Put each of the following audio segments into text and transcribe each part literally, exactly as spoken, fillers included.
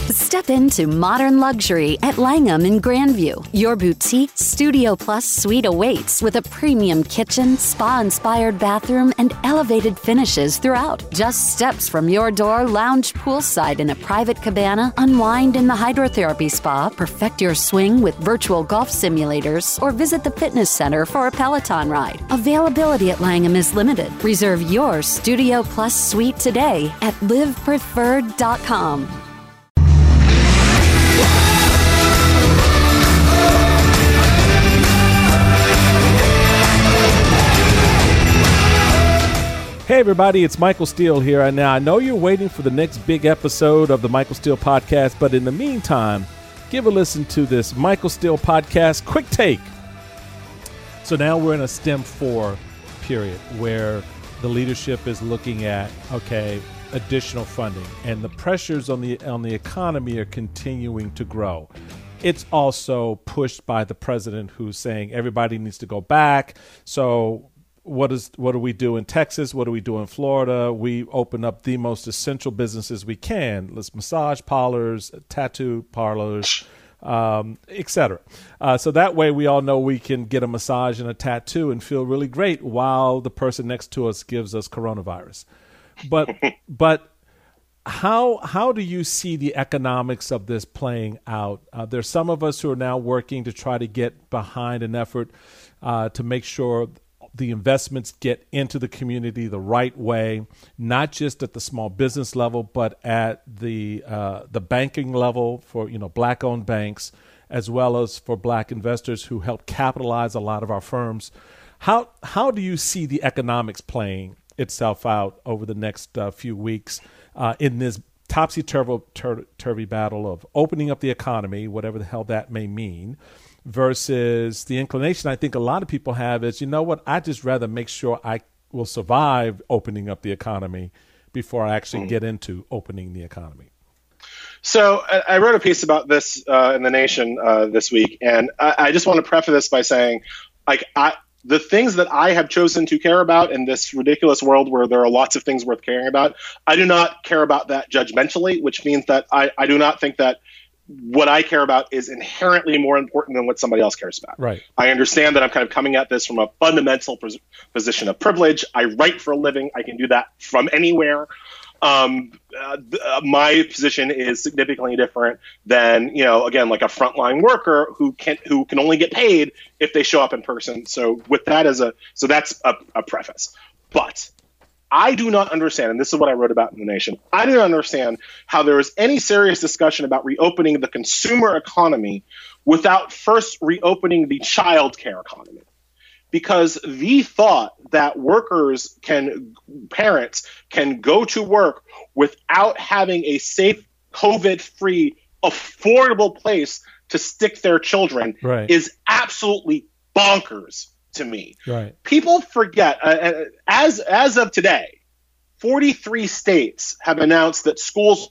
Step into modern luxury at Langham in Grandview. Your boutique Studio Plus suite awaits with a premium kitchen, spa-inspired bathroom, and elevated finishes throughout. Just steps from your door, lounge poolside in a private cabana, unwind in the hydrotherapy spa, perfect your swing with virtual golf simulators, or visit the fitness center for a Peloton ride. Availability at Langham is limited. Reserve your Studio Plus suite today at live preferred dot com. Hey everybody, it's Michael Steele here. And now I know you're waiting for the next big episode of the Michael Steele Podcast, but in the meantime, give a listen to this Michael Steele Podcast Quick Take. So now we're in a STEM four period where the leadership is looking at, okay, additional funding, and the pressures on the on the economy are continuing to grow. It's also pushed by the president, who's saying everybody needs to go back. So What is what do we do in Texas? What do we do in Florida? We open up the most essential businesses we can. Let's massage parlors, tattoo parlors, um, et cetera. Uh, so that way we all know we can get a massage and a tattoo and feel really great while the person next to us gives us coronavirus. But but how how do you see the economics of this playing out? Uh, there's some of us who are now working to try to get behind an effort uh, to make sure the investments get into the community the right way, not just at the small business level, but at the uh, the banking level for, you know, black-owned banks, as well as for black investors who help capitalize a lot of our firms. How how do you see the economics playing itself out over the next uh, few weeks uh, in this topsy-turvy battle of opening up the economy, whatever the hell that may mean, versus the inclination I think a lot of people have is, you know what, I just rather make sure I will survive opening up the economy before I actually mm. get into opening the economy? So I wrote a piece about this uh, in The Nation uh, this week, and I, I just want to preface this by saying, like, I, the things that I have chosen to care about in this ridiculous world where there are lots of things worth caring about, I do not care about that judgmentally, which means that I, I do not think that what I care about is inherently more important than what somebody else cares about. Right. I understand that I'm kind of coming at this from a fundamental pos- position of privilege. I write for a living. I can do that from anywhere. Um, uh, th- uh, my position is significantly different than, you know, again, like a frontline worker who can who can only get paid if they show up in person. So with that as a so that's a, a preface. But I do not understand, and this is what I wrote about in The Nation, I do not understand how there is any serious discussion about reopening the consumer economy without first reopening the child care economy. Because the thought that workers can, parents can go to work without having a safe, COVID-free, affordable place to stick their children right. is absolutely bonkers to me. Right. People forget, uh, as as of today, forty-three states have announced that schools,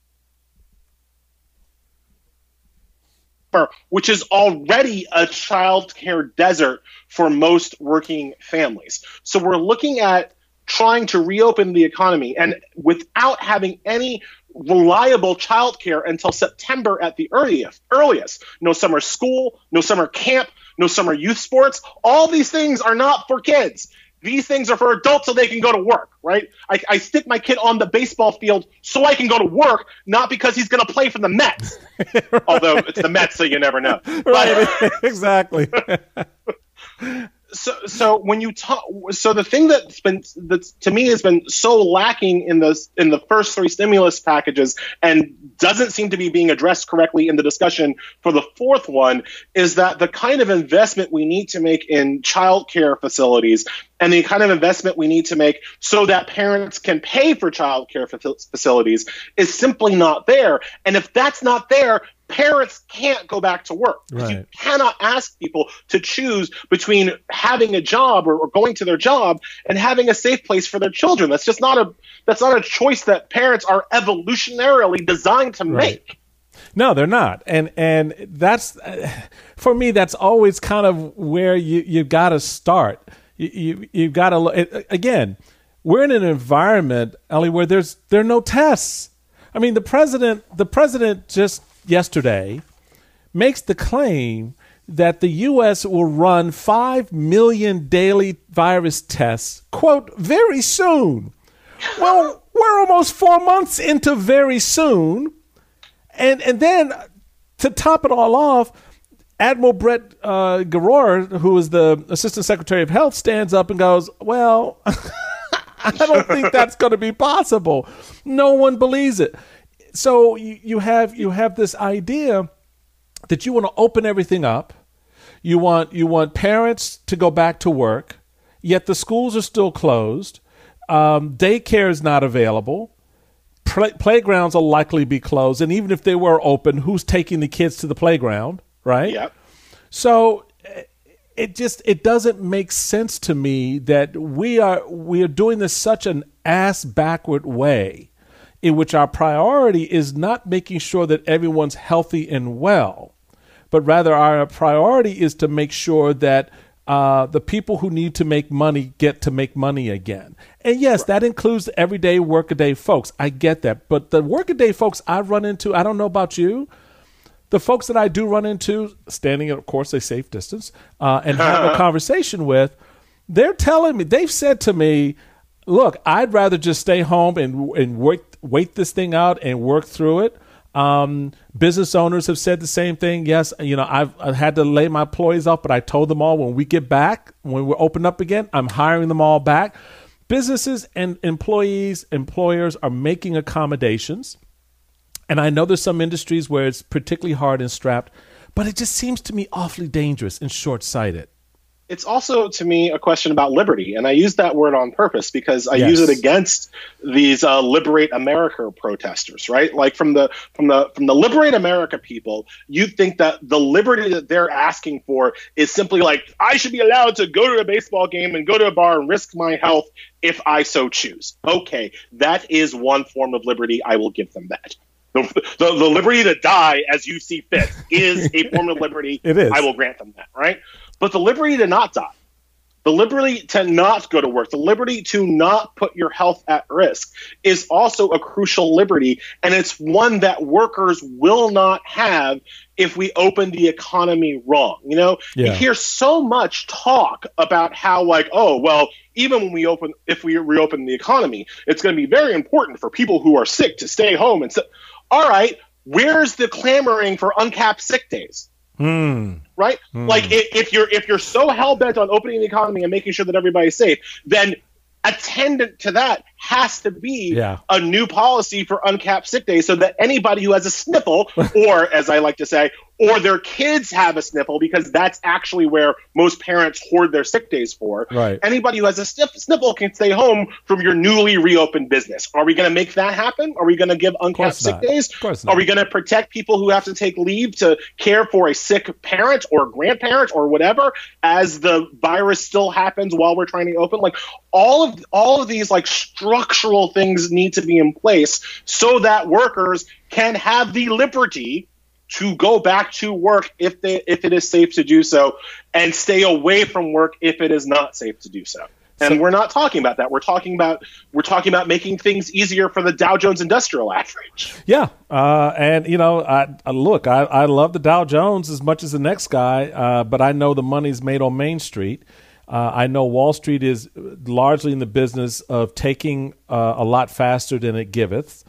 which is already a child care desert for most working families. So we're looking at trying to reopen the economy, and without having any reliable childcare until September at the earliest. Earliest. No summer school, no summer camp, no summer youth sports. All these things are not for kids. These things are for adults so they can go to work, right? I, I stick my kid on the baseball field so I can go to work, not because he's going to play for the Mets. Right. Although it's the Mets, so you never know. Right, but, exactly. So, so when you talk, so the thing that's been that to me has been so lacking in the in the first three stimulus packages and doesn't seem to be being addressed correctly in the discussion for the fourth one is that the kind of investment we need to make in childcare facilities and the kind of investment we need to make so that parents can pay for childcare facilities is simply not there. And if that's not there, parents can't go back to work. Right. You cannot ask people to choose between having a job or, or going to their job and having a safe place for their children. That's just not a that's not a choice that parents are evolutionarily designed to make. Right. No, they're not. And and that's uh, for me, that's always kind of where you you got to start. You, you you've got to again. We're in an environment, Ellie, where there's there are no tests. I mean, the president, the president just yesterday makes the claim that the U S will run five million daily virus tests, quote, very soon. Well, we're almost four months into very soon. And and then to top it all off, Admiral Brett uh, Giroir, who is the Assistant Secretary of Health, stands up and goes, well, I don't think that's going to be possible. No one believes it. So you, you have you have this idea that you want to open everything up. You want you want parents to go back to work, yet the schools are still closed. Um, daycare is not available. Play, playgrounds will likely be closed. And even if they were open, who's taking the kids to the playground, right? Yep. So it just it doesn't make sense to me that we are we are doing this such an ass backward way, in which our priority is not making sure that everyone's healthy and well, but rather our priority is to make sure that uh, the people who need to make money get to make money again. And yes, that includes the everyday workaday folks. I get that. But the workaday folks I run into, I don't know about you, the folks that I do run into, standing at, of course, a safe distance, uh, and have a conversation with, they're telling me, they've said to me, look, I'd rather just stay home and and wait, wait this thing out and work through it. Um, business owners have said the same thing. Yes, you know, I've, I've had to lay my employees off, but I told them all when we get back, when we're open up again, I'm hiring them all back. Businesses and employees, employers are making accommodations. And I know there's some industries where it's particularly hard and strapped, but it just seems to me awfully dangerous and short-sighted. It's also, to me, a question about liberty. And I use that word on purpose because I Yes. use it against these uh, Liberate America protesters, right? Like from the from the from the Liberate America people, you think that the liberty that they're asking for is simply like, I should be allowed to go to a baseball game and go to a bar and risk my health if I so choose. Okay, that is one form of liberty. I will give them that. The, the, the liberty to die as you see fit is a form of liberty. It is. I will grant them that, right? But the liberty to not die, the liberty to not go to work, the liberty to not put your health at risk is also a crucial liberty. And it's one that workers will not have if we open the economy wrong. You know, Yeah. you hear so much talk about how, like, oh, well, even when we open, if we reopen the economy, it's going to be very important for people who are sick to stay home. And so, all right, where's the clamoring for uncapped sick days? Hmm. Right? Hmm. Like i- if you're if you're so hell bent on opening the economy and making sure that everybody's safe, then attendant to that has to be Yeah. a new policy for uncapped sick days so that anybody who has a sniffle, or as I like to say, or their kids have a sniffle, because that's actually where most parents hoard their sick days for. Right. Anybody who has a sniff, sniffle can stay home from your newly reopened business. Are we going to make that happen? Are we going to give uncapped course sick not. days? Of course not. Are we going to protect people who have to take leave to care for a sick parent or grandparent or whatever as the virus still happens while we're trying to open? Like all of all of these like structural things need to be in place so that workers can have the liberty to go back to work if they if it is safe to do so, and stay away from work if it is not safe to do so. And So- we're not talking about that. We're talking about we're talking about making things easier for the Dow Jones Industrial Average. Yeah, uh, and you know, I, I look, I, I love the Dow Jones as much as the next guy, uh, but I know the money's made on Main Street. Uh, I know Wall Street is largely in the business of taking uh, a lot faster than it giveth.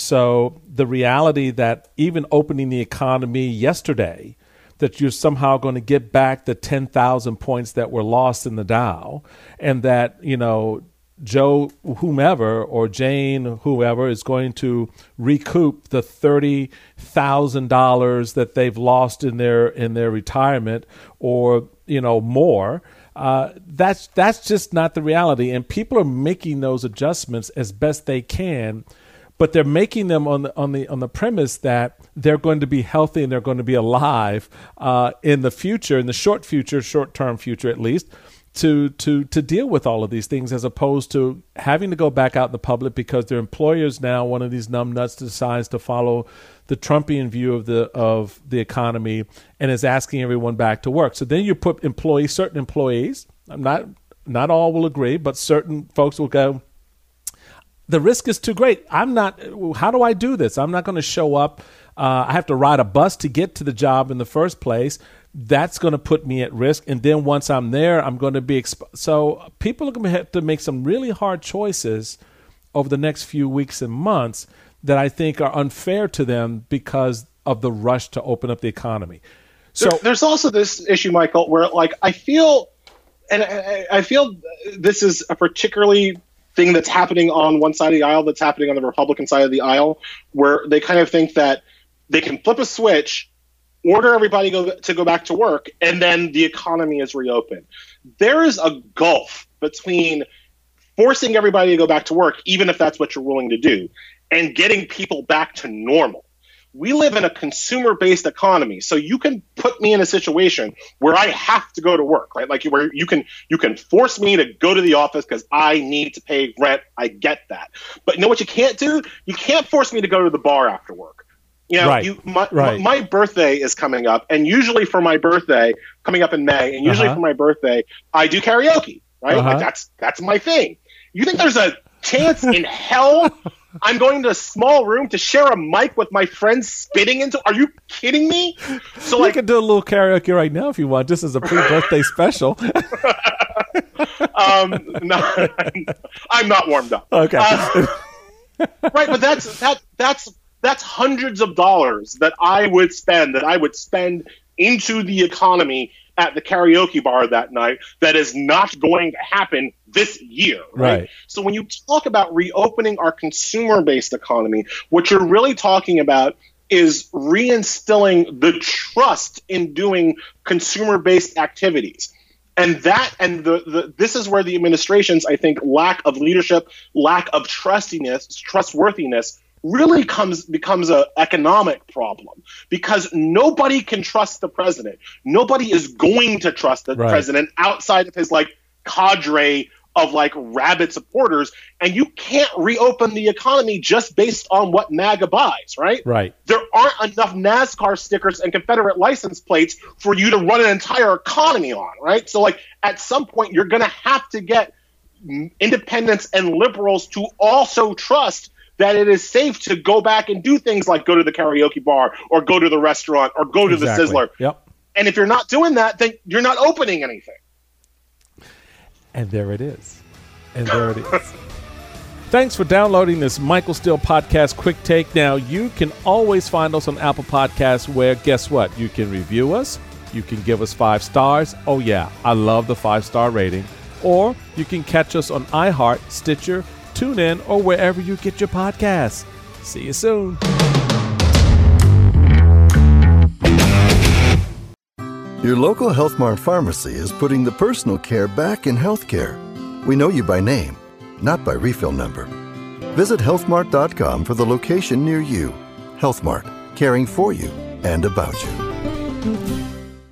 So the reality that even opening the economy yesterday, that you're somehow going to get back the ten thousand points that were lost in the Dow, and that, you know, Joe whomever or Jane whoever is going to recoup the thirty thousand dollars that they've lost in their in their retirement, or, you know, more. Uh, that's that's just not the reality, and people are making those adjustments as best they can. But they're making them on the on the on the premise that they're going to be healthy and they're going to be alive uh, in the future, in the short future, short term future at least, to to to deal with all of these things, as opposed to having to go back out in the public because their employers now, one of these numbnuts, decides to follow the Trumpian view of the of the economy and is asking everyone back to work. So then you put employees, certain employees, not not all will agree, but certain folks will go, the risk is too great. I'm not, how do I do this? I'm not going to show up. Uh, I have to ride a bus to get to the job in the first place. That's going to put me at risk. And then once I'm there, I'm going to be exp- so people are going to have to make some really hard choices over the next few weeks and months that I think are unfair to them because of the rush to open up the economy. So there, there's also this issue, Michael, where like I feel, and I, I feel this is a particularly thing that's happening on one side of the aisle, that's happening on the Republican side of the aisle, where they kind of think that they can flip a switch, order everybody go, to go back to work, and then the economy is reopened. There is a gulf between forcing everybody to go back to work, even if that's what you're willing to do, and getting people back to normal. We live in a consumer-based economy, so you can put me in a situation where I have to go to work, right? Like where you can you can force me to go to the office because I need to pay rent. I get that, but you know what you can't do? You can't force me to go to the bar after work. You know, right. you, my, right. my birthday is coming up, and usually for my birthday, coming up in May, and usually uh-huh. for my birthday, I do karaoke, right? Uh-huh. Like that's that's my thing. You think there's a chance in hell I'm going to a small room to share a mic with my friends spitting into? Are you kidding me? So you like, can do a little karaoke right now if you want, just as a pre-birthday special. um, no, I'm not warmed up. Okay, uh, right, but that's that that's that's hundreds of dollars that I would spend that I would spend into the economy at the karaoke bar that night that is not going to happen this year, right? Right. So when you talk about reopening our consumer-based economy, what you're really talking about is reinstilling the trust in doing consumer-based activities. And that, and the, the this is where the administration's, I think, lack of leadership, lack of trustiness, trustworthiness really comes becomes an economic problem, because nobody can trust the president. Nobody is going to trust the right. president outside of his like cadre of like rabid supporters, and you can't reopen the economy just based on what MAGA buys, right? Right. There aren't enough NASCAR stickers and Confederate license plates for you to run an entire economy on, right? So like at some point you're going to have to get independents and liberals to also trust that it is safe to go back and do things like go to the karaoke bar or go to the restaurant or go to exactly. the Sizzler. Yep. And if you're not doing that, then you're not opening anything. And there it is. And there it is. Thanks for downloading this Michael Steele Podcast Quick Take. Now, you can always find us on Apple Podcasts where, guess what? You can review us. You can give us five stars. Oh, yeah. I love the five-star rating. Or you can catch us on iHeart, Stitcher, TuneIn, or wherever you get your podcasts. See you soon. Your local Health Mart pharmacy is putting the personal care back in healthcare. We know you by name, not by refill number. Visit health mart dot com for the location near you. Health Mart, caring for you and about you.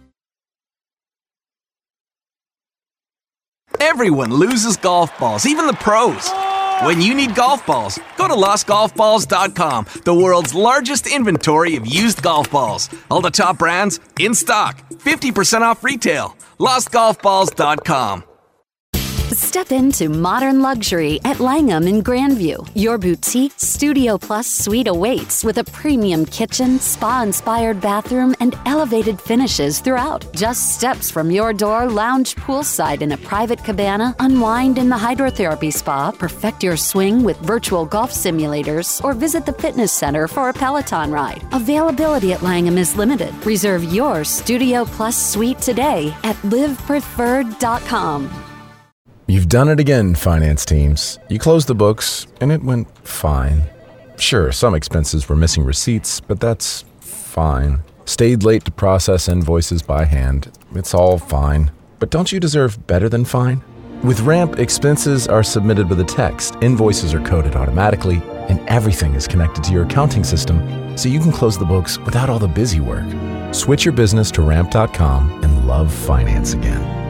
Everyone loses golf balls, even the pros. When you need golf balls, go to lost golf balls dot com, the world's largest inventory of used golf balls. All the top brands in stock, fifty percent off retail. lost golf balls dot com. Step into modern luxury at Langham in Grandview. Your boutique Studio Plus suite awaits with a premium kitchen, spa-inspired bathroom, and elevated finishes throughout. Just steps from your door, lounge poolside in a private cabana, unwind in the hydrotherapy spa, perfect your swing with virtual golf simulators, or visit the fitness center for a Peloton ride. Availability at Langham is limited. Reserve your Studio Plus suite today at live preferred dot com. You've done it again, finance teams. You closed the books, and it went fine. Sure, some expenses were missing receipts, but that's fine. Stayed late to process invoices by hand. It's all fine. But don't you deserve better than fine? With Ramp, expenses are submitted with a text, invoices are coded automatically, and everything is connected to your accounting system, so you can close the books without all the busy work. Switch your business to ramp dot com and love finance again.